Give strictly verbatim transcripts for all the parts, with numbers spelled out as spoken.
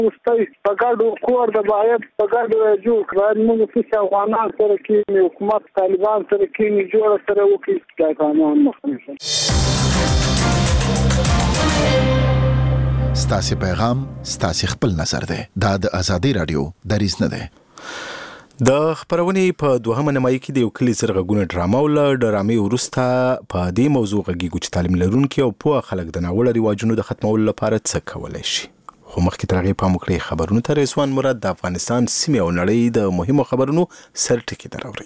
وروستی په ګډو کور د باید په ګډو جوړ کړه. موږ چې افغانان سره کېني، حکومت طالبان سره کېني، جوړه سره وکړي چې افغانان مخنیږي. ستاسو پیغام ستاسو خپل نظر دی. دا د ازادي رادیو دریځ نه دی. د خبرونې په دوهمه نیمایي کې د یو کلي زرغونه ډرامه او له ډرامې وروسته په دې موضوع غږیږو چې تعلیم لرونکي او پوه خلک د ناوړه رواجونو د ختمولو لپاره څه کولی شي. خو مخکې تر هغې پام وکړئ خبرونو ته. رضوان مراد د افغانستان سیمې او نړۍ د مهمو خبرونو سر ټکي دراوړي.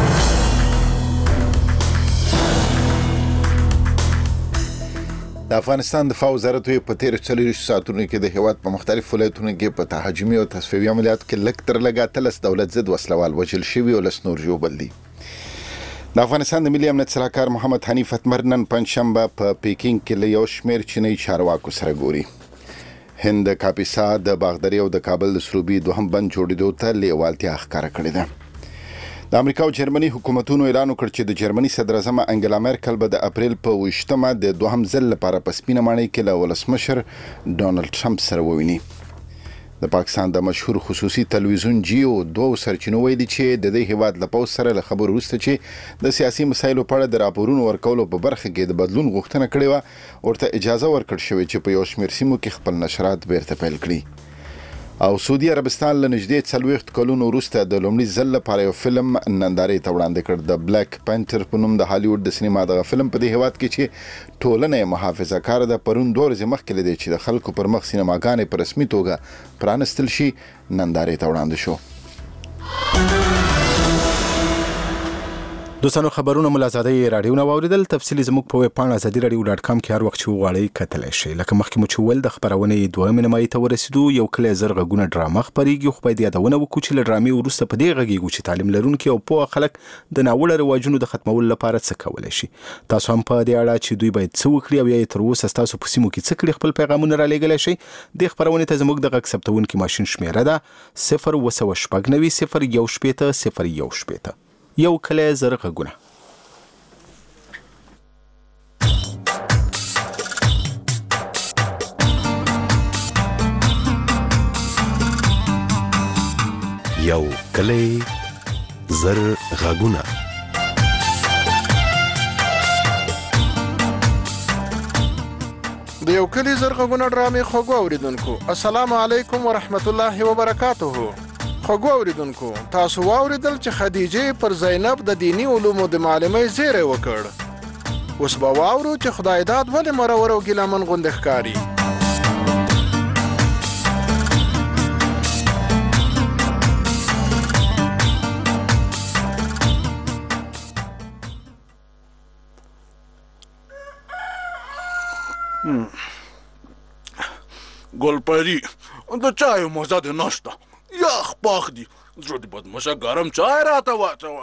د افغانستان دفاع وزارت په تیرو څلوېښتو ساعتونو کې د هیواد په مختلفو ولایتونو کې په تهاجمي او تصفیوي عملیاتو کې لږ تر لږه اتلس دولت ضد وسلوال وژل شوي او لس نور ژوبل دي. د افغانستان د ملي امنیت سلاکار محمد حنیف اتمر نن پنجشنبه په پیکینګ کې له یو شمېر چینی چارواکو سره ګوري. هند کاپیسا د باغدري او د کابل د سروبي دوهم بند جوړېدو ته لیوالتیا ښکاره کړې ده. د امریکا او جرمني حکومتونو اعلان وکړ چې د جرمني صدر اعظم انګلا مرکل به د اپریل په اوویشتمه د دوهم ځل لپاره په سپینه ماڼۍ کې له ولسمشر ډونالد ټرمپ سره وویني. د پاکستان د مشهور خصوصي تلویزیون جیو دوه سرچینو ویلي چې د دې هیواد له پوځ سره له خبرو وروسته چې د سیاسي مسایلو په اړه د راپورونو ورکولو په برخه کې د بدلون غوښتنه کړې وه، ورته اجازه ورکړل شوې چې په یو شمېر سیمو کې خپل نشرات بیرته پیل کړي. او سعودي عربستان له نږدې څلوېښت کلونو وروسته د لومړي ځل لپاره یو فلم نندارې ته وړاندې کړ. د بلیک پینتر په نوم د هالیوډ د سینما دغه فلم په دې هیواد کې چې ټولنه یې محافظه کاره ده پرون دوه ورځې مخکې لیدی چې د خلکو پر مخ سینماګانې په رسمي توګه پرانستل شي، نندارې ته وړاندې شو. دوستانو خبرونه مو له ازادۍ راډیو نه واوریدل. تفصیلي زموږ په ویب پاڼه ازادي راډیو ډاټ کام کې هر وخت چې وغواړئ کتلی شئ. لکه مخکې مو چې وویل د خپرونې دویمې نیمایي ته ورسېدو. یو کلی زر غږونه ډرامه خپرېږي. خو باید یادونه وکړو چې له ډرامې وروسته په دې غږیږو چې تعلیم لرونکي او پوه خلک د ناوړه رواجونو د ختمولو لپاره څه کولی شي. تاسو هم په دې اړه چې دوی باید څه وکړي او یا یې تر اوسه ستاسو په سیمو کې څه کړي خپل پیغامونه رالیږلی شئ. دې خپرونې ته زموږ د غږ ثبتونکي ماشین شمېره ده صفر اوه سوه شپږ نوي صفر یو شپېته صفر یو شپېته. یو کلی زر غږونه. یو کلی زر غږونه. د یو کلی زر غږونه ډرامې خوږو اوریدونکو السلام علیکم ورحمت الله وبرکاته. خوږو اوریدونکو تاسو واوریدل چې خدیجې پر زینب د دینی علومو د معلمۍ زیری وکړ. اوس به واورو چې خدای داد ولې مرور او ګیلمن غوندې ښکاري. ګلپری د چایو مزه دې نشته، یخ پاخ دي. زړه دې بدمشه ګرم چای راته واچوه.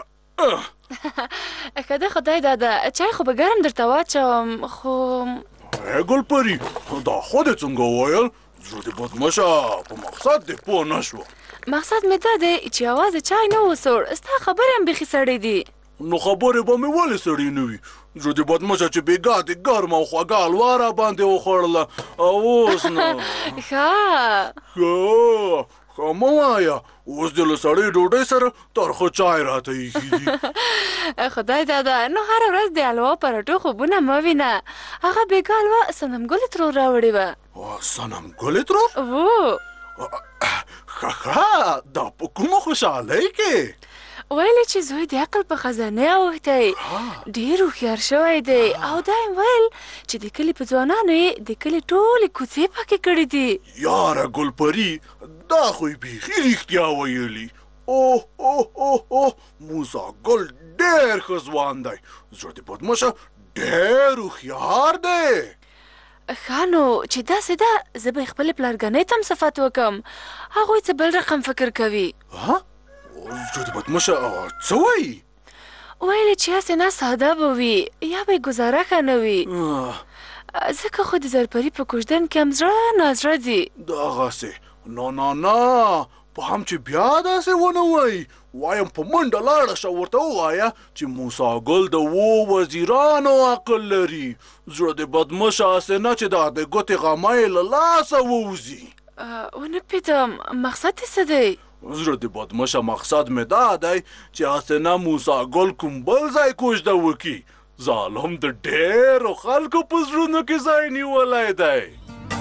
که د خدای داده چای خو به ګرم درته واچوم، خو ای ګلپری دا خو دې څنګه وویل؟ زړه دې بدمشه په مقصد دې پوه نه شوه. مقصد مې دا دی چې یوازې چای نه وسوړ، ستا خبرې هم بیخي سړې دي. نو خبرې به مې ولې سړې نه وي؟ زړه دې بدمشه چې بېګا دې ګرمه او خوږه حلوا را باندې وخوړله او اوس نو ښه ښه ښه مه وایه، اوس دې له سړې ډوډۍ سره ترخه چای راته ایښي دي. خدای داده نو هره ورځ د حلوا پرټو خوبونه مه وینه. هغه بېګا حلوا صنمګلې ترور راوړې وه. صنمګلې ترور؟ هو ښه ښه دا په کومه خوشحالۍ کې؟ ویلی چې زوی د عقل په خزانه اوښتی، ډېر هوښیار شوی دی او دا یې ویل چې د کلي په ځوانانو یې د کلي ټولې کوڅې پاکې کړي دي. یاره ګلپري دا خو یې بیخي رښتیا ویلي. اوه اوه اوه اوه موسی ګل ډېر ښه ځوان دی. زړه دې بدمشه ډېر هوښیار دی. ښه نو چې داسې ده زه به یې خپلې پلارګنۍ ته هم صفت وکړم، هغوی څه بل رقم فکر کوي. زړه دې بدمشه څه وایي؟ ویلې چې هسې نه ساده به وي یا به یې ګزاره ښه نه وي، ځکه خو د زرپري په کوژدن کې هم زړه نازړه دي. دغسې نه نه نه په هم چې بیا داسې ونه وایي. وایم په منډه لاړه شه ورته ووایه چې موسی ګل د اوو وزیرانو عقل لري. زړه دې بدمشه هسې نه چې دا د ګوتې غمی له لاسه ووځي. ونه پیدم مقصد څه دی؟ زړه د بدمشه مقصد مې دا دی چې حسنه موسی ګل کوم بل ځای کوژده وکړي. ظالم د ډېرو خلکو په زړونو کې ځای نیولی دی.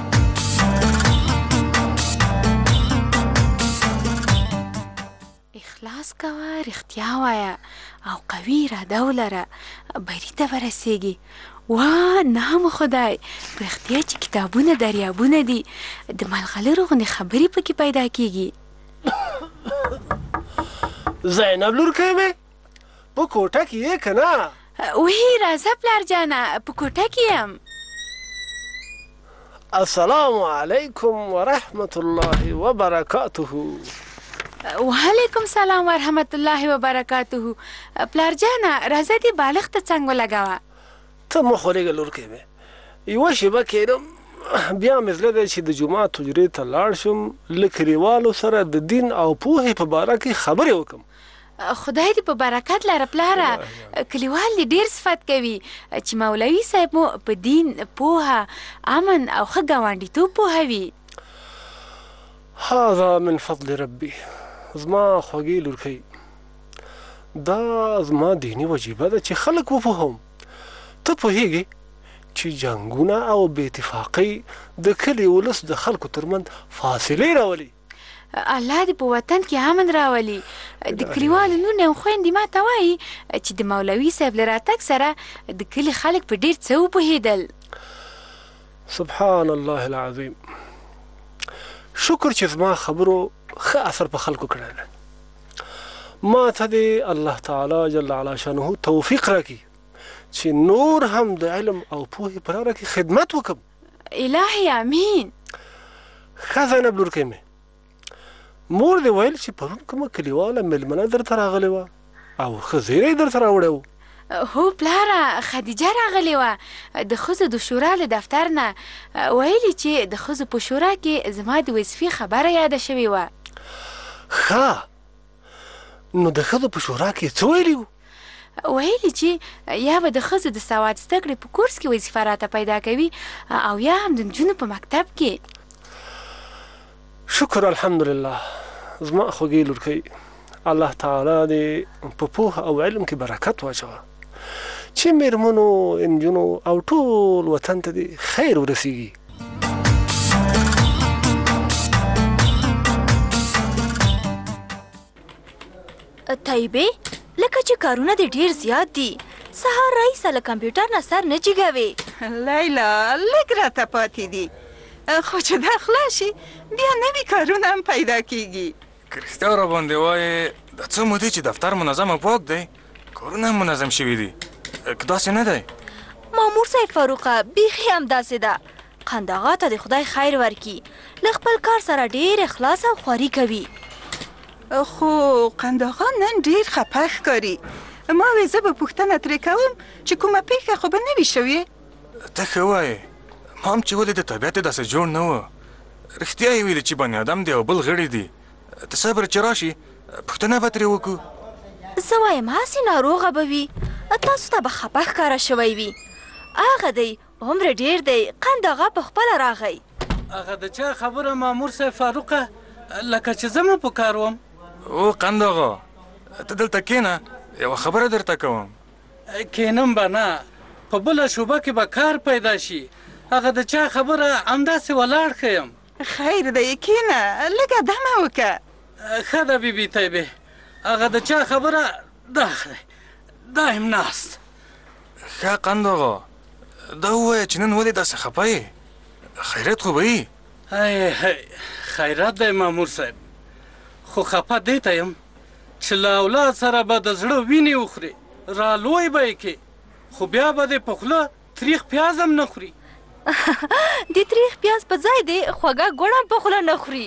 اخلاص کوه، رښتیا وایه او قوي اراده ولره، بري ته به رسېږي. وا نام خدای، په رښتیا چې کتابونه دریابونه دي، د ملغلرو غوندې خبرې پکې پیدا کېږي. زینب لورکۍ مې په کوټه کې یې که نه؟ وهی راځه پلار جانه، په کوټه کې یم. السلام علیکم ورحمت الله وبرکاته. وعلیکم سلام ورحمت الله وبرکاته. پلار جانه راځه دې بالښت ته څنګ ولګوه. ته مه خورېږه لورکۍ مې، یوه شېبه کېدم بیا مې زړه دی چې د جومات حجرې ته لاړ شم، له کلیوالو سره د دین او پوهې په باره کې خبرې وکړم. خدای دې په برکت لره پلاره. کلیوال دې ډېر صفت کوي چې مولوي صاحب مو په دین، پوهه، امن او ښه ګاونډیتوب پوهوي. هذا من فضل ربي. زما خوږې لورکۍ، دا زما دیني وجیبه ده چې خلک وپوهوم. ته پوهېږې چې جنګونه او بې اتفاقۍ د کلي ولس د خلکو ترمنځ فاصلې راولي. الله دې په وطن کې امن راولي. د کلیوالو لوڼې او خویندې ما ته وایي چې د مولوي صاحب له راتګ سره د کلي خلک په ډېر څه وپوهېدل. سبحان الله العظیم. شکر چې زما خبرو ښه اثر په خلکو کړی دی. ما ته دې الله تعالی جل علا شانه توفیق راکړي چې نور هم د علم او پوهې په لاره کې خدمت وکړم. الهي امین. ښه زینب لورکۍ مې، مور دې ویل چې پرون کومه کلیواله مېلمنه درته راغلې وه او ښه زیری درته راوړی و. هو پلاره، خدیجه راغلې وه د ښځو د شورا له دفتر نه. ویلي چې د ښځو په شورا کې زما د وظیفې خبره یاده شوې وه. ښه، نو د ښځو په شورا کې څه ویلي وو؟ ویلي چې یا به د ښځو د سواد زده کړې په کورس کې وظیفه راته پیدا کوي او یا هم د نجونو په مکتب کې. شکر الحمدلله. زما خوږې لورکۍ، الله تعالی دې په پوهه او علم کې برکت واچوه چې مېرمنو، نجونو او ټول وطن ته دې خیر ورسیږي. طیبې، لکه چې کارونه دې ډېر زیات دي، سهار راهیسه له کمپیوټر نه سر نه جګوې. لیلا لږ راته پاتې دي، خو چې دا خلاص شي بیا نوي کارونه هم پیدا کېږي. که رښتیا راباندې وایې دا څه مودې چې دفتر منظم او پاک دی، کارونه هم منظم شوي دي، که داسې نه دی؟ مامور صاحب فاروقه، بیخي همداسې ده. قنداغا ته د خدای خیر ورکړي، له خپل کار سره ډېر اخلاص او خواري کوي. خو قنداغا نن ډېر خپه ښکاري. ما وې زه به پوښتنه ترې کوم چې کومه پېښه خو به نه وي شوې. ته ښه وایې، ما هم چې ولې د طبیعت یې داسې جوړ نه و. رښتیا یې ویلې چې بني ادم دی او بل غړي دي. ته صبر چې راشي پوښتنه به ترې وکړو. زه وایم هسې ناروغه به وي، تاسو ته به خپه ښکاره شوی وي. هغه دی عمر ډېر دی، قنداغا په خپله راغی. هغه د چا خبره مامور صاحب فاروقه؟ لکه چې زه مه په کار وم. او قنداغا، ته دلته کښېنه، یوه خبره درته کوم. کښېنم به نه، په بله شوبه کې به کار پیدا شي. هغه د چا خبره همداسې ولاړ ښه یم. خیر دی، کښېنه، لږه دمه وکړه. ښه ده بیبي طیبې، هغه د چا خبره دا دی، دا یم ناست. ښه قنداغا، دا ووایه چې نن ولې داسې خفه یې؟ خیرات خو به یي؟ هی هی خیرات دی مامور صاحب، خو خفه دې ته یم چې له اولاد سره به د زړه وینې وخورې، را لوی به یې کې، خو بیا به دې په خوله تریخ پیاز هم نه خوري. د تریخ پیاز په ځای دی خوږه ګوړه هم په خوله نه خوري.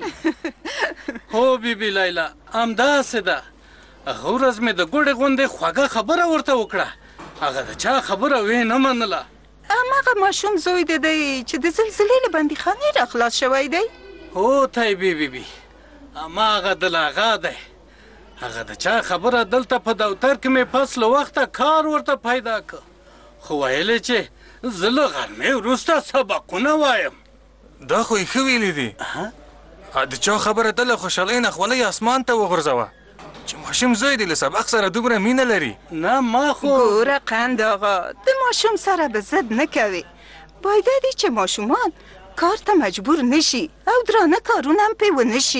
هو بیبي لیلا، همداسې ده. هغه ورځ مې د ګوړې غوندې خوږه خبره ورته وکړه، هغه د چا خبره وې نه منله. هماغه ماشوم زوی د دی چې د زلزلې له بندیخانې راخلاص شوی دی. هو طیبې بیبي، هماغه دلاغا دی. هغه د چا خبره دلته په دفتر کې مې پس له وخته کار ورته پیدا که، خو ویلې چې زه له غرمې وروسته سبقونه وایم. دا خو یې ښه ویلي دي. د چا خبره ده له خوشحالۍ نه خولۍ اسمان ته وغورځوه چې ماشوم زوی دی له سبق سره دومره مینه لري. نه ما خو ګوره قند آقا د ماشوم سره به ضد نه کوي. باید دی چې ماشومان کار ته مجبور نشي او درانه کارونه هم پې ونه شي.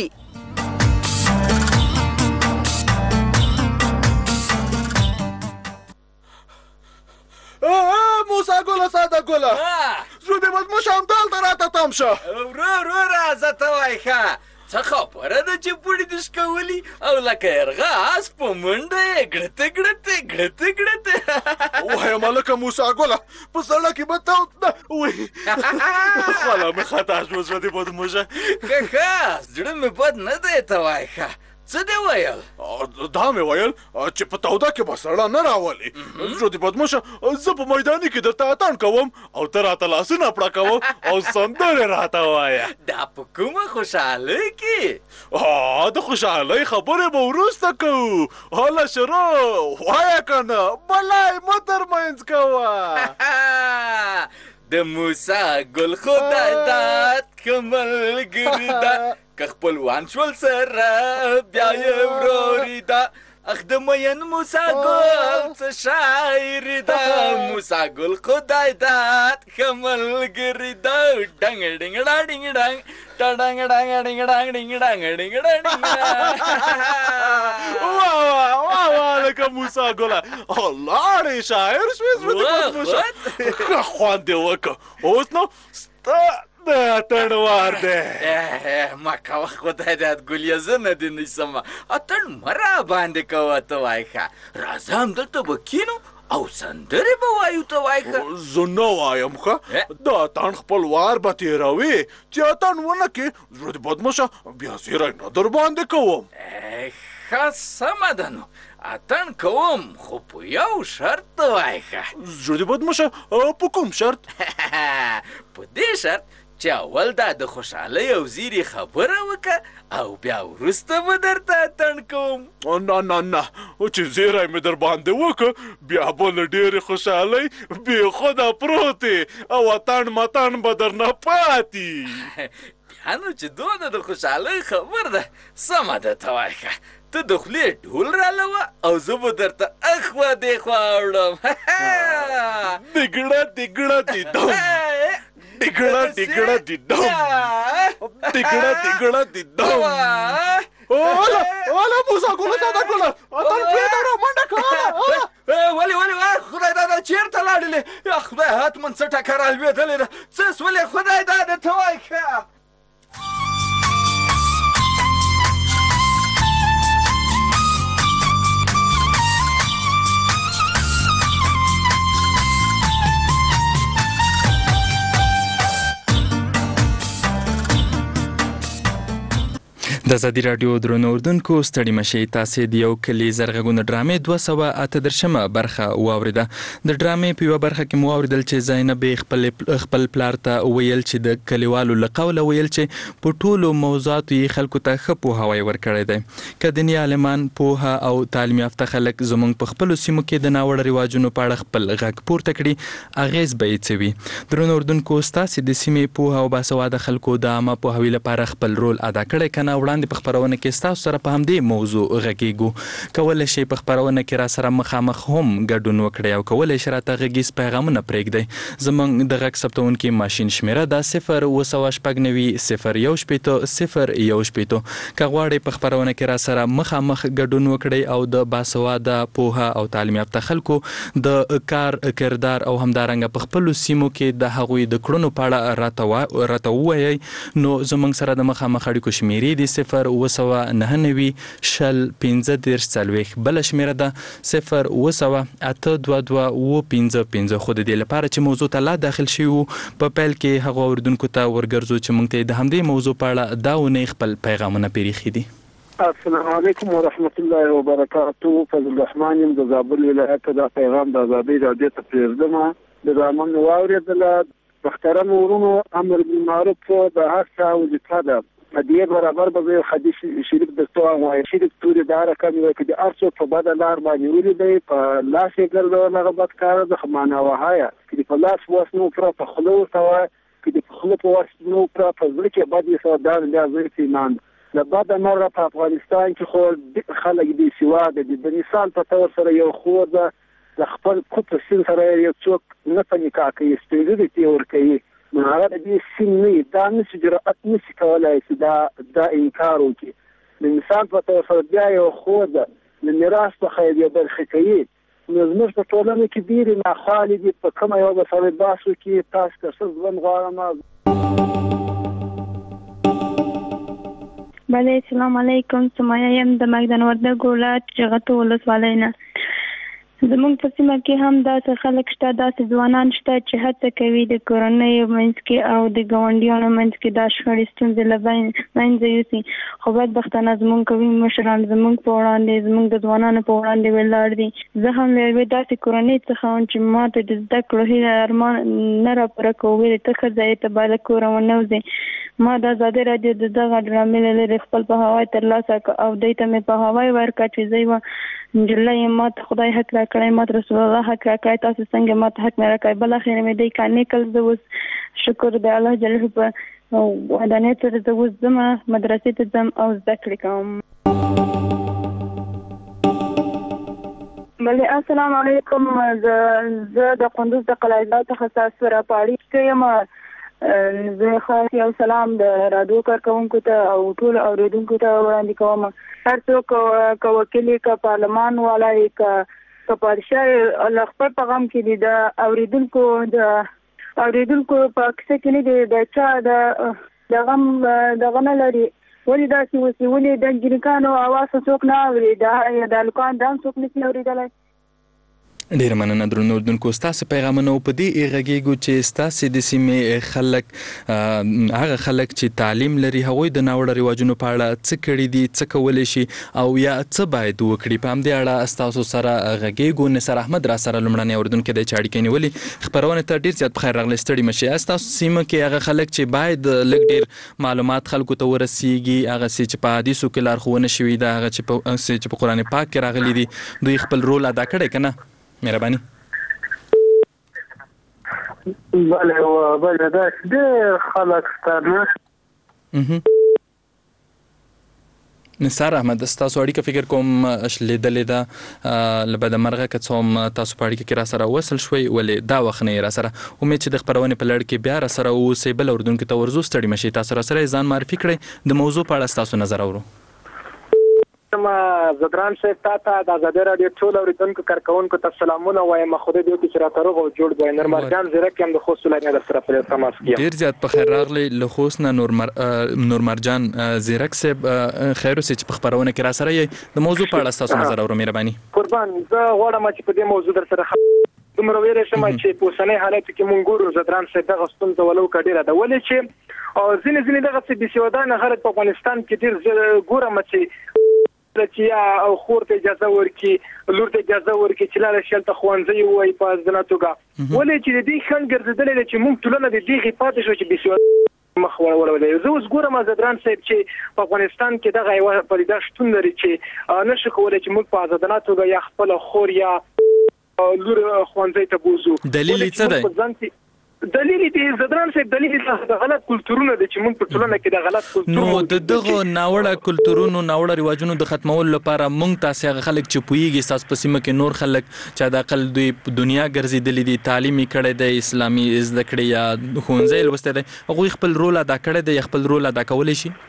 موسی ګله ساده ګله زړه دې بدموشه همدلته راته تم شه. ورو ورو راځه ته وایي ښه څه خبره ده چې پوړې دې شکولي او لکه یرغه اس په منډه یې ګړته ګړته ګړته ګړته وایم هلکه موسی ګله په سړک کې به ته وایي خوله مې خطا شوه زړه دې بدموشه. ښه ښه زړه مې بد نه دی ته وایي ښه څه دې ویل؟ دا مې ویل چې په توده کې به سړه نه راولي. زړه دې بدموشه زه په میداني کې درته اتڼ کوم او ته راته لاسونه پړکوم او سندرې راته وایه. دا په کومه خوشحالۍ کې؟ د خوشحالۍ خبرې به وروسته کوو. هله شروع وایه که نه بلای مه ترمنځ کوه. د موسی ګل خدای داد ښه ملګري ده که خپلوان شول سره بیا یې وروري ده. اخ د مین موسی ګل څه شاعري ده موسی ګل خدای داد ښه ملګري ده. ډنګ ډنګ ډا ډنګ ډنګ ډا ډنګ ډنګ ډنګ ډنګ ډنګ ډنګ ډنګ ډنګ. واه واه واه واه لکه موسی ګله لاړې شاعر شوې. زړه دې بدموشه ښه خوند دې وکړه. اوس نو ستا د اتڼ وار دی. ما کوه خدای دې ګلیا زه نه دې نیسمه اتڼ مه را باندې کوه ته وایي ښه راځه همدلته به کینو او سندرې به وایو ته وایي ښه. زه نه وایم ښه د اتڼ خپل وار به تېروي چې اتڼ ونه کړې زړه دې بدموشه بیا زیری نه در باندې کوم. ښه سمه ده نو اتڼ کوم خو په یو شرط ته وایي ښه. زړه دې بدموشه په کوم شرط؟ په دې شرط چې اول دا د خوشحالۍ او زیري خبره وکړه او بیا وروسته به درته اتڼ کوم. نه نه نه چې زیری مې در باندې وکړه بیا به له ډېرې خوشحالۍ بېخوده پروت او اتڼ متڼ به درنه پاتې. بیا نو چې دونه د خوشحالۍ خبر ده سمه ده ته وایي ښه ته د خولې ډول رالوه او زه به درته اخوا دېخوا اوړم. دګړه دګړه دې دم دګړه دګړه دې دم دګړه دګړه دې دم. اوله اوله موسی ګله ساده ګله اتڼ پرېږده ورو منډه کوه. ولې ولې خدای داده چېرته لاړلې؟ خدای حتما څه ټکه رالوېدلې ده څه سولې خدای داده ته وایي ښه. د ازادي راډیو درنو اردوونکو ستړي مشئ تاسې د یو کلي زرغږونه ډرامې دوه سوه اته دېرشمه برخه واورېده. د ډرامې په یوه برخه کې مو واورېدل چې زینبې خپل پلار ته ویل چې د کلیوالو له قوله ویل چې په ټولو موضوعاتو یې خلکو ته ښه پوهاوی ورکړی دی. که دیني عالمان پوهه او تعلیم یافته خلک زموږ په خپلو سیمو کې د ناوړه رواجونو په اړه خپل غږ پورته کړي اغېز به یې څه وي. درنو اردوونکو ستاسې د سیمې پوهه او باسواده خلکو د عامه پوهاوي لپاره خپل رول ادا کړی که نه وړاندې په خپرونه کې ستاسو سره په همدې موضوع غږیږو. کولی شئ په خپرونه کې را سره مخامخ هم ګډون وکړئ او کولی شئ راته غږیز پیغامونه پرېږدئ. زموږ د غږ ثبتونکي ماشین شمېره ده صفر اوه سوه شپږ نوي صفر یو شپېته صفر یو شپېته. که غواړئ په خپرونه کې را سره مخامخ ګډون وکړئ او د باسواده پوهه او تعلیم یافته خلکو د کار کردار او همدارنګه په خپلو سیمو کې د هغوی د کړنو په اړه راته ووایئ نو زموږ سره د مخامخ اړیکو شمېرې دي صفر اوه سوه نهه نوي شل پنځه دېرش څلوېښت. بله شمېره ده صفر اوه سوه اته دوه دوه اوه پنځه پنځه. خو د دې لپاره چې موضوع ته لا داخل شوي وو په پیل کې هغو اورېدونکو ته ورګرځو چې موږ ته د همدې موضوع په اړه دا اونۍ خپل پیغامونه پرېښي دي. السلام علیکم ورحمت الله وبرکاتو. فضل الرحمن یم د زابل ولایت. دا پیغام د ازادۍ راډیو ته پرېږدم. د ډرامه مې واورېدله. محترم ورونو امر بالمعروف د هر چا وظیفه ده. دې برابر به حدیث شریف دستو او شریف توري دا رقم یو کې د ارڅو په بدل لار باندې ولې دی په لاس یې ګرځول هغه بد کار د خمانه وهایا چې په لاس واسنو پر په خلو سوا که د خپل په واسطه نو پر فزر کې باندې سودان د ازوی ایمان د بعد مره په افغانستان کې خو خلک دي سیواده د مثال په تور سره یو خو د خپل کوپ سین سره یو څوک نه پني کاکي استېږي دی ور کوي نو هغه د دې سین نه دا نشي جرأت نشي کولای چې دا دا انکار وکړي د مثال په تور سره بیا یو خو د میراث په خیر یو برخه کوي نو زموږ په ټولنه کې ډېری ناخوالې دي په کومه یو بسره باسو کې تاسو که څه ځوان غواړم بله السلام علیکم سمایا یم د مګدن وردګ ولایت جغتو ولسوالۍ نه زموږ په سیمه کې هم داسې خلک شته داسې ځوانان شته چې هڅه کوي د کورنۍ منځ کې او د ګاونډیانو منځ کې دا شخړې ستونزې له منځه یوسي خو بدبختانه زموږ قوي مشران زموږ په وړاندې زموږ د ځوانانو په وړاندې ولاړ دي زه هم له یوې داسې کورنۍ څخه وم چې ما ته د زده کړو هیله ارمان نه راپوره کوو ویلې ته ښځه یې ته باید له کوره ونه وځې ما د ازادي راډیو د دغه ډرامې له لارې خپل پوهاوی ترلاسه کړ او دوی ته مې پوهاوی ورکړ چې زه یوه نجلۍ یم ما ته خدای حق راکړی ما ته رسول الله حق راکړی تاسو څنګه ما ته حق نه راکړی بالاخره مې دی کار نه کړ زه اوس شکر د الله جل په ودانیت سره زه اوس ځم مدرسې ته ځم او زده کړې کوم بله السلام علیکم زه د کندوز د قلعه‌زاد څخه ستاسو راپاړی کې یم زه خاص یو سلام د رادیو کارکونکو ته او ټول اوریدونکو ته وړاندې کوم هر څوک که وکیل که پارلمان والای که پادشاه الله خپل پیغام کې دي د اوریدونکو د اوریدونکو په کیسه کې نه دي د چا د د غم د غم لري ولې دا چې وسی ولې د جنکانو اواز څوک نه اوري دا د لکان دان څوک نه اوريدلای ډیر مننه درنو اوردونکو ستاسو پیغامونه په دې غږیږو چې ستاسو د سیمې خلک هغه خلک چې تعلیم لري هغوی د ناوړه رواجونو په اړه څه کړي دي څه کولی شي او یا څه باید وکړي په همدې اړه ستاسو سره غږیږو نثار احمد را سره لومړنی اورېدونکی دی چې اړیکې نیولې خپرونې ته ډیر زیات بخیر راغلی ستړي مشئ ستاسو سیمه کې هغه خلک چې باید لږ ډیر معلومات خلکو ته ورسیږي هغه څه چې په حدیثو کې لارښوونه شوي ده هغه چې په قرآن پاک کې راغلي دي دوی خپل رول ادا کړی که نه مهرباني بله بله دا ډېر خلک شته نه نثار احمد ستاسو اړیکه فکر کوم شلیدلې ده له بده مرغه که څه هم تاسو په اړیکه کې را سره وصل شوئ ولې دا وخت نه یې را سره امید چې د خپرونې په لړ کې بیا را سره واوسئ بل اورېدونکي ته ورځو ستړي مشئ تاسو را سره یې ځان معرفي کړئ د موضوع په اړه ستاسو نظر اورو ما زدران صاحب تا ته د ازادي راډیو ټول اوریدونکو کارکونکو ته سلامونه وایم خدای دې وکړي چې راته روغ او جوړ وي نور مرجان زیرک هم د خوست ولایت نه سره په تماس کې ډیر زیات په خیر راغلی له خوست نه نور مر... نور مرجان زیرک صاحب خیر اوسې چې په خبرونه کې را سره یې د موضوع په اړه تاسو نظر اورو مهرباني قربان زه غواړم چې په دې موضوع در سره دومره ویره شم چې په اوسنۍ حالت کې مونږ ګورو زدران صاحب دغه ستونزه ولو کډیره ده ولې چې او ځینې ځینې دغه څه بسیودانه خلک په افغانستان کې ډیر ګورم چې چې او خور ته اجازه ورکي لور ته اجازه ورکي چې لاله شلته خوانځي وای په ځناتوګه ولې چې دې خلک ګرځیدل چې مونږ ټولنه د دې غیپات شو چې بسیو مخ ورولې زه اوس ګورم زدران صاحب چې په افغانستان کې دغه یو پدیده شتون لري چې نشو کولای چې موږ په ځناتوګه یا خپل خور یا لور خوانځي ته بوزو دلیل څه دی دلیل دې زدران صاحب دلیل د غلط کلتورونو د چې موږ په ټولنه کې د غلط کلتور نو د دغه ناوړه کلتورونو ناوړه رواجونو د ختمولو لپاره موږ تاسو هغه خلک چې پوهیږي تاسو په سیمه کې نور خلک چې د عقل دوی په دنیا ګرځېدلي دي تعلیمي کړی دی اسلامي زده کړې یا ښوونځی لوستی دی هغوی خپل رول ادا کړی دی یا خپل رول ادا کولی شي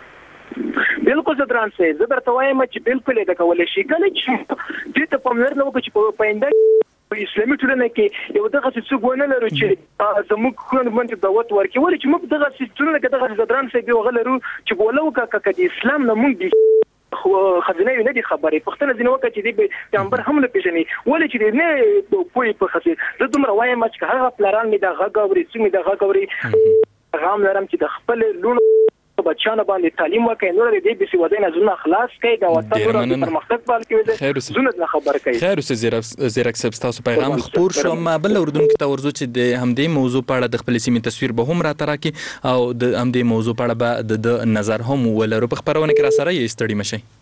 بالکل زدران صاحب زه درته وایم چې بالکل ادا کولی شي کله چې دې ته پاملرنه وکړو چې په پاینده په اسلامي ټولنه کې یو دغه څه څه نه لرو چې زموږ خوند باندې دعوت ورکړي ولې چې موږ دغه څه ټولنه کې دغه زدران صاحب یو غلرو چې ولو کا کا د اسلام نه موږ دي خو خزینه نه دي خبرې پښتنه ځینې وخت چې دی پیغمبر هم نه پیژني ولې چې نه پوي په خزینه زه دومره وایم چې هغه پلاران می د غږ اوري چې می د غږ اوري غام لرم چې د خپل لونو بچانه باندې تعلیم ورکړي نور دې به سیوادین زونه خلاص کړي دا وطن پر مختص بال کې زونه نه خبر کوي خیر اوس زیرک زیرک سب تاسو پیغام خبر شو ما بل اردوونکو ته ورزو چې د همدې موضوع په اړه د خپل سیمې تصویر به هم را تراکي او د همدې موضوع په اړه به د نظر هم ولرو په خبرونه کې را سره یې ستړي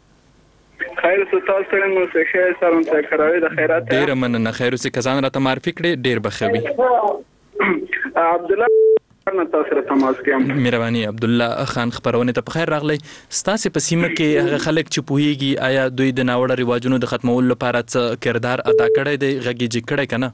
مشي خیر اوس تاسو سره مو څه خیر سره مو کراوي د خیرات ډیر مننه خیر اوس کزان راته معرفي کړي ډیر بخوي عبد الله نه تاسو سره تماس کوم. مهرباني عبد الله خان خبرونه ته په خیر راغلی. ستاسو په سیمه کې هغه خلک چې پوهیږي آیا دوی د ناوړه رواجونو د ختمولو لپاره څه کردار ادا کړی دی غږی کړی کنه؟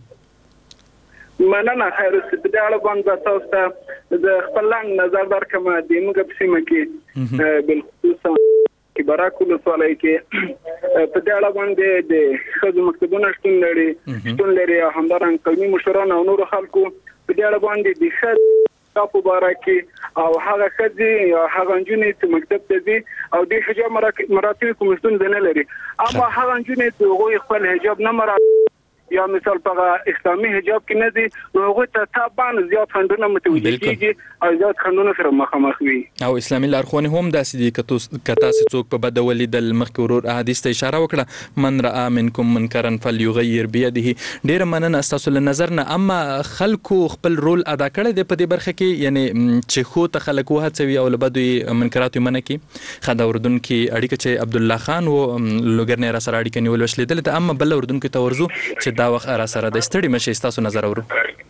مننه خیر اوسه. په دې اړه باندې تاسو ته د خپل لاندې نظر درکم د موږ په سیمه کې بالخصوص کې براکول سوالای کې په دې اړه باندې د خځو مکتبونو شتون لري شتون لري همدارنګه قومي مشران او نور خلکو په دې اړه باندې د خځو په باره کې او هغه خځې او هغه نجونې چې مکتب ته ځي او د حجاب مراتب کوم ستونزه نه لري، اما هغه نجونې چې هغوی خپل حجاب نه مراعات یا مثال په اسلامي حجاب کې نه دي نو هغه ته تابان زیات خندونه متوجه کیږي او زیات خندونه سره مخامخ وي. او اسلامي لارښوونې هم داسې دي کته چې څوک په بد ولید المخک ورور احادیث ته اشاره وکړه من را منکم منکرا فليغير بيده. ډیر مننه تاسو له نظر نه، اما خلکو خپل رول ادا کړی دی په دې برخه کې، یعنی چې خو ته خلک وهڅوي او له بدوی منکرات منه کې خدا اردن کې اړیکه چې عبد الله خان و لوګر نه را سره اړیکه نیول وشلیدل ته، اما بل اردن کې تورزو چې دا وخت را سره د ستړي مشه تاسو نظر اورو.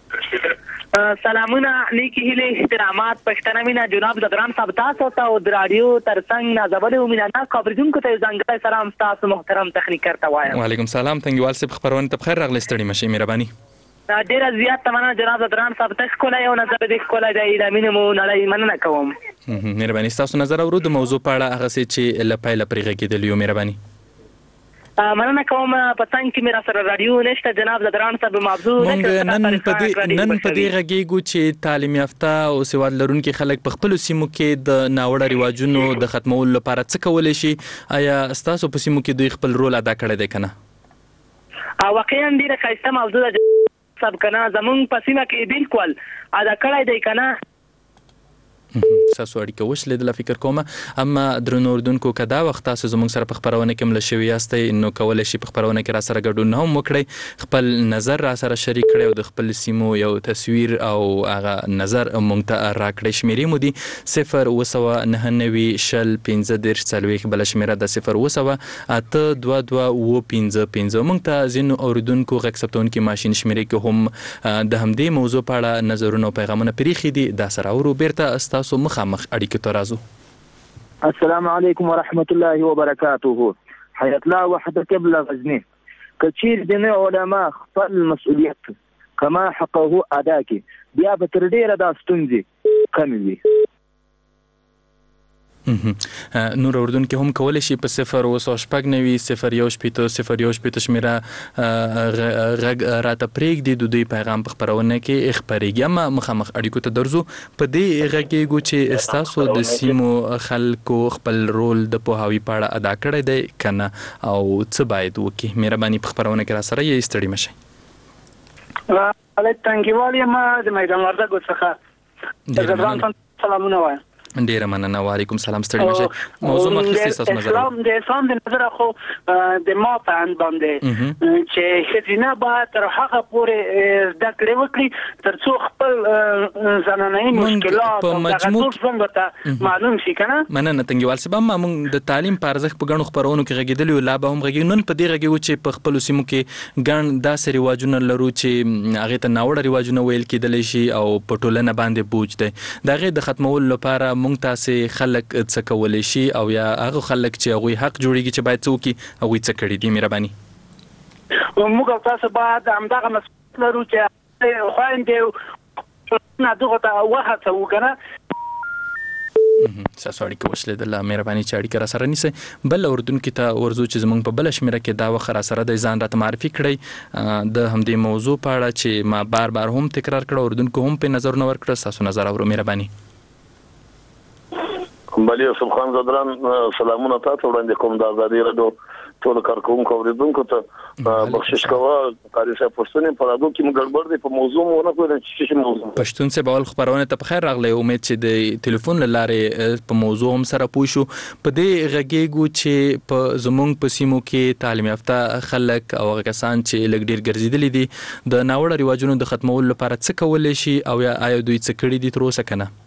سلامونه نیکی هیله احترامات پښتنه مینا جناب زدران صاحب تاسو ته او د رادیو ترڅنګ نازولې ومننه خبرګونکو ته ځانګړی سلام تاسو محترم تخنیکر ته وایم. وعلیکم سلام تنګوال صاحب خبرونه ته بخیر راغلی ستړي مشه مهرباني. ډیر زیات مننه جناب زدران صاحب تاسو کولای او نظر دې کولای د ایلامینو مو نړۍ مننه کوم. مهرباني تاسو نظر اورو د موضوع په اړه هغه چې لپاره پرېږه کېدلی مهرباني. مننه کوم په څنګه کې میرا سره رادیو نشته جناب زدران صاحب موضوع مونږ نن په دې نن په دې غږیږو چې تعلیم یافته او سواد لرونکي خلک په خپل سیمو کې د ناوړه رواجونو د ختمولو لپاره څه کولای شي؟ آیا تاسو په سیمو کې دوی خپل رول ادا کړی دی کنه؟ واقعا ډیره ښایسته موضوع ده صاحب کنه زمونږ په سیمه کې بالکل ادا کړی دی کنه. تاسو اړیکه وشلې د فکر کومه، اما درنو اردوونکو کدا وخت تاسو زموږ سره په خبرونه کې مل شوی یاستئ نو کولای شي په خبرونه کې را سره ګډون هم وکړئ، خپل نظر را سره شریک کړئ او د خپل سیمو یو تصویر او هغه نظر مونږ ته راکړئ. شمیرې مو دي صفر وسوه نهه نوي شل پنځه دېرش څلوېښت، بله شمیره د صفر وسوه اته دوه دوه اووه پنځه پنځه. مونږ ته ځینو اوریدونکو غږ ثبتونکي ماشین شمیرې کې هم د همدې موضوع په اړه نظرونه او پیغامونه پریښي دي، دا سره اورو بیرته تاسو مخامخ اړیکې ته راځو. السلام علیکم ورحمت الله وبرکاته. حیات الله وحده قبل غزنی. کچیر د علماء خپل مسؤلیت کما حقه ادا کړي بیا به تر ډیره دا ستونزې کمې وي. نور اردوونکي هم کولی شي په صفر اوسه شپږ نوي صفر یو شپېته صفر یو شپېته شمیره غږ راته پرېږدي د دوی پیغام په خپرونه کې خپرېږي. اما مخامخ اړیکو ته درځو. په دې غږیږو چې ستاسو د سیمو خلکو خپل رول د پوهاوي په اړه ادا کړی دی کنه او څه باید وکړي؟ مهرباني په خپرونه کې را سره یې ستړي مشئ. الک تنګیوال یم د میدان وردګو څخه. سلامونه وایم. ډیره مننه. وعلیکم سلام ستړي مشه. موضوع مخکې تاسو نظر اسلام د اسلام د نظر خو د ما په اند باندې چې خزینه باید تر هغه پورې زده کړې وکړي تر څو خپل زنانه مشکلات او دغه څه ته معلوم شي کنه. مننه تنګیوال صاحب. ما موږ د تعلیم په ارزښت په غنو خبرونو کې غږیدلی او لا به هم غږی نن په دې غږیو چې په خپل سیمو کې ګڼ داسې رواجونه لرو چې هغه ته ناوړه رواجونه ویل کېدلی شي او په ټولنه باندې بوج دی. د هغې د ختمولو لپاره مونږ تاسې خلک څه کولی شي او یا هغه خلک چې هغوی حق جوړېږي چې باید څه وکړي هغوی څه کړي دي؟ مهرباني. موږ تاسو باید همدغه مسؤلیت لرو چې خویندې دغه ته وهڅوو که نه. ستاسو اړیکه وشلېدله. مهرباني چې اړیکه را سره نیسئ. بل اردوونکي ته ورځو چې زموږ په بله شمېره کې دا وخت را سره د ځان راته معرفي کړئ د همدې موضوع په اړه چې ما بار بار هم تکرار کړه، اردوونکو هم پرې نظرونه ورکړه. ستاسو نظر اورو. مهرباني. بلی یوسف خان زدران سلامونه تاسو وړاندې کوم د ازادي رادیو ټول کارکونکو اوریدونکو ته بخشش کوه. قاری صاحب پښتون په رادیو کې موږ ګډوډ دي په موضوع مو نه کوی چې موضوع پښتون صاحب اول خبرونه ته بخیر راغلی. امید چې د ټلیفون لاره په موضوع هم سره پوه شو. په دې غږیږو چې په زمونږ په سیمو کې تعلیم یافته خلک او هغه کسان چې لږ ډېر ګرځېدلي دي د ناوړه رواجونو د ختمولو لپاره څه کولی شي او یا آیا دوی څه کړي دي تر اوسه که نه؟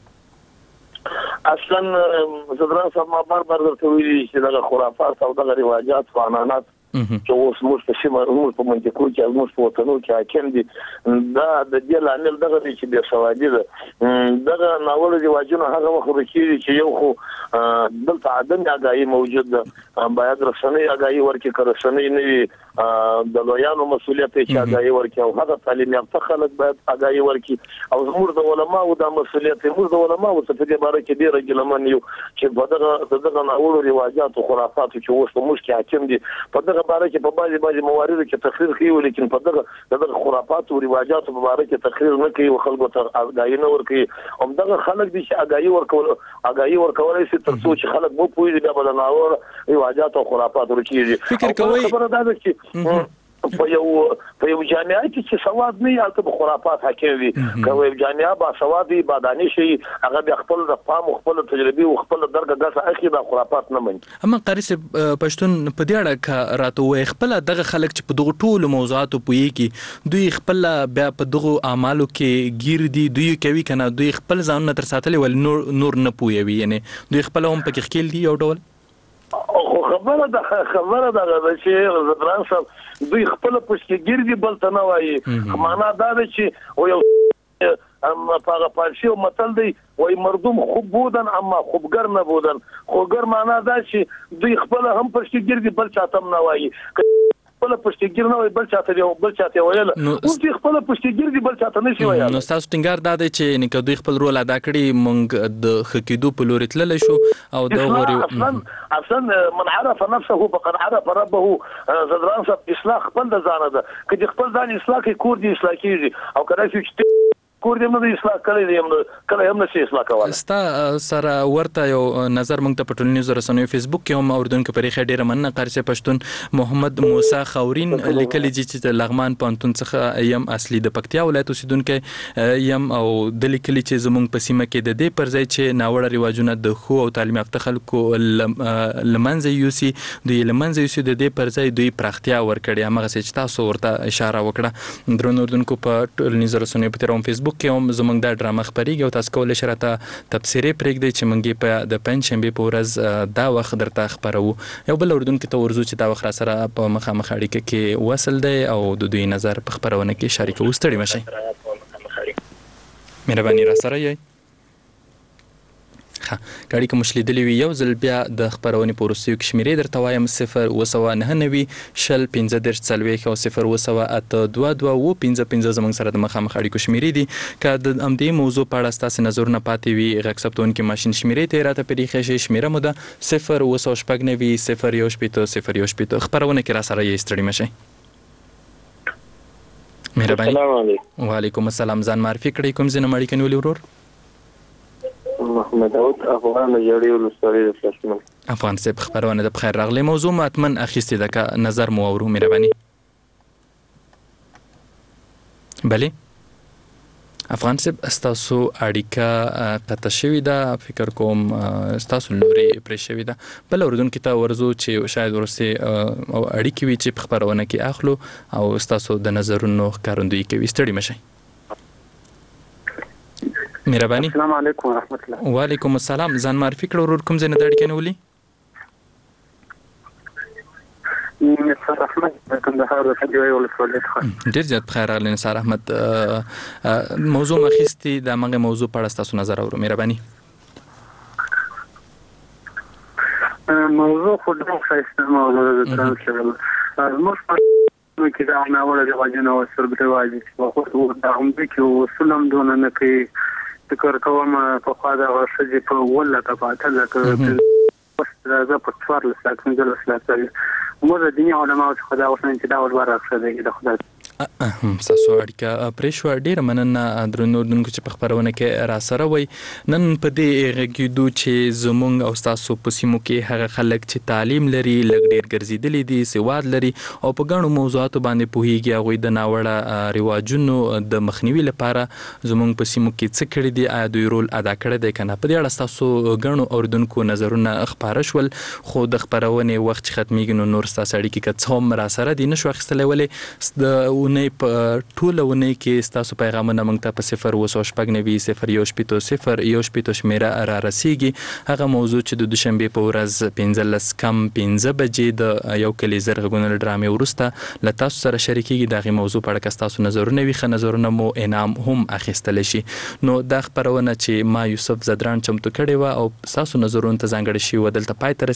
اصلا زدران صاحب ما بار بار درته ویلي چې دغه خرافات او دغه رواجات او عنعنات چې اوس موږ په سیمه موږ په منطقو کې موږ په وطنو کې حاکم دي دا د دې لامل دغه دی چې د سوادي ده دغه ناول رواجونه هغه وخت ورکیږي چې یو خو دلته عدم آگاهي موجود ده باید رسنۍ آگاهي ورکړي که رسنۍ نه وي د لویانو مسؤلیت چې آگاهي ورکړي او هغه تعلیم یافته خلک باید آگاهي ورکړي او زموږ د علماو د مسؤلیت موږ د علماو څخه په دې باره کې ډېر ګیلمن یو چې په دغه دغه ناول رواجات او خرافات چې اوس په موږ کې حاکم دي په دغه باره کې په بعضي بعضي مواردو کې تقریر کوي ولیکن په دغه دغه خرافات او رواجات په باره کې تقریر نه کوي او خلکو ته آگاهي نه ورکوي هم دغه خلک دي چې آگاهي ورکول آگاهي ورکولای شي تر څو چې خلک مو پوهیږي بیا به د ناول رواجات او خرافات ورکیږي فکر کوي خبره دا ده چې په یو په یو جامعه کې چې سواد نه یا ته خرافات حاکم وي کوي جامعه با سواد وي بادانی شي هغه د خپل د فهم خپل تجربه او خپل درګه غږ اخی د خرافات نه مني اما قاری صاحب پښتون په دې اړه کا راته وي خپل دغه خلک چې په دغه ټولو موضوعاتو پويږي دوی خپل بیا په دغه اعمالو کې گیر دي دوی کوي کنه دوی خپل ځان تر ساتلې ول نور نور نه پوي یعنی دوی خپل هم پکې خېل دي یو ډول خو خبره ده خبره ده چې زدران صاحب دوی خپل پښتې ګرځي بل ته نه وایي معنا دا ده چې او یو اما پاغه پارسی او متل دی وای مردم خوب بودن اما خوبګر نه بودن خوګر معنا دا چې دوی خپل هم پښتې ګرځي بل چاته نه وایي خپل پښتې ګر نه وای بل چاته دی بل چاته ویل او دوی خپل پښتې ګرځي بل چاته نه شي ویل نو تاسو ټینګار دا دی چې نه دوی خپل رول ادا کړی مونږ د خکېدو په لور تلل شو او د غوري اصلا اصلا من عرف نفسه فقد عرف ربه زدران صاحب اصلاح خپل ځان ده چې خپل ځان اصلاح کوي کور دی اصلاح کیږي او کله چې کور دې موږ اصلاح کړی دی کله هم نشي اصلاح کولای ستا سره ورته یو نظر موږ ته په ټولنیزو رسنیو فیسبوک کې هم اوردونکو پرې ډیره مننه قاری پښتون محمد موسی خاورین لیکلي چې لغمان پانتون څخه یم اصلي د پکتیا ولایت اوسیدونکو یم او د لیکلي چې زموږ په سیمه کې د دې پرځای چې ناوړه رواجونه د خو او تعلیم یافته خلکو لمنځه یوسي دوی لمنځه یوسي د دې پرځای دوی پراختیا ورکړي هغه چې تاسو ورته اشاره وکړه درنو اوردونکو په ټولنیزو رسنیو په تیروم فیسبوک کې هم زمونږ دا ډرامه خبرېږي او تاسو کولای شئ راته تبصرې پرېږدئ چې موږ په د پنجشنبې په ورځ دا وخت درته خپروو یو بل اردوونکي ته ورځو چې دا وخت راسره په مخامخ اړیکه کې وصل دی او د دوی نظر په خپرونه کې شریکوو ستړي مه شئ مهرباني راسره یئ ها کړي کوم شلیدلی وی یو ځل بیا د خبرونې په وروستیو کې شمیرې درته وایم صفر اوه سوه نهه نوي شل پنځه دېرش څلوېښت او صفر اوه سوه اته دوه دوه اوه پنځه پنځه زموږ سره د مخامخ اړیکو شمیرې دي که د همدې موضوع په اړه ستاسې نظرونه پاتې وي غږ ثبتونکي ماشین شمیرې ته یې راته پرېښی شئ شمیره مو ده صفر اوه سوه شپږ نوي صفر یو شپېته صفر یو شپېته خپرونه کې راسره یې ستړي مه شئ مهرباني وعلیکم السلام ځان معرفي کړئ کوم ځای نه مو اړیکه نیولې ورور محمد داود افغان جړی ولسوالۍ د فلسطین افغان صاحب خبرونه د بخیر راغلی موضوع ماتمن اخیستې ده که نظر مو اورو مهرباني بله افغان صاحب ستاسو اړیکه قطع شوې ده فکر کوم ستاسو لورې پرې شوې ده بل اورېدونکي ته ورځو چې شاید وروستې اړیکې وي چې په خپرونه کې اخلو او ستاسو د نظرونو ښکارندویي کوي ستړي مه شئ مهرباني السلام علیکم ورحمت الله وعلیکم السلام ځان معرفي کړه ورور کوم ځای نه د اړیکې نیولي نثار احمد کندهار د کجوي ولسوالۍ څخه ډېر زیات بخیر راغلی نثار احمد موضوع مو اخیستې د همغې موضوع په اړه ستاسو نظر اورو مهرباني موضوع خو ډېر ښایسته موضوع ده ځان څېړل زموږ په کې دا ناوړه رواجونه او سرب رواج چې دا هم دي چې اصول هم دونه نه کوي فکر کوم په خوا د ښځې په اوله طبقه لکه زه په څوارلس لاک پنځلس لاک موږ د دیني علماو څخه دا وښنم چې دا ول ورغښه دی د خدای ستاسو اړیکه پرې شوه ډېره مننه درنو اردونکو چې په خپرونه کې راسره وئ نن په دې غږېدو چې زموږ او ستاسو په سیمو کې هغه خلک چې تعلیم لري لږ ډېر ګرځېدلي دي سواد لري او په ګڼو موضوعاتو باندې پوهېږي هغوی د ناوړه رواجونو د مخنیوي لپاره زموږ په سیمو کې څه کړي دي آیا دوی رول ادا کړی دی که نه په دې اړه ستاسو ګڼو اورېدونکو نظرونه خپاره شول خو د خپرونې وخت چې ختمیږي نو نور ستاسو اړیکې که څه هم راسره دي نه شو اخیستلی ولې د اونۍ په ټوله اونۍ کې ستاسو پیغامونه موږ ته په صفر اوه سوه شپږ نوي صفر یو شپېته صفر یو شپېته شمېره را رسیږي. هغه موضوع چې د دوشنبې په ورځ پنځلس کم پنځه بجې د یو کلی زر غږونه له ډرامې وروسته له تاسو سره شریکېږي. د هغې موضوع په اړه که ستاسو نظرونه وي، ښه نظرونه مو انعام هم اخیستلی شي. نو دا خپرونه چې ما یوسف زدران چمتو کړې وه او ستاسو نظرونو ته ځانګړې شوي وه دلته پای ته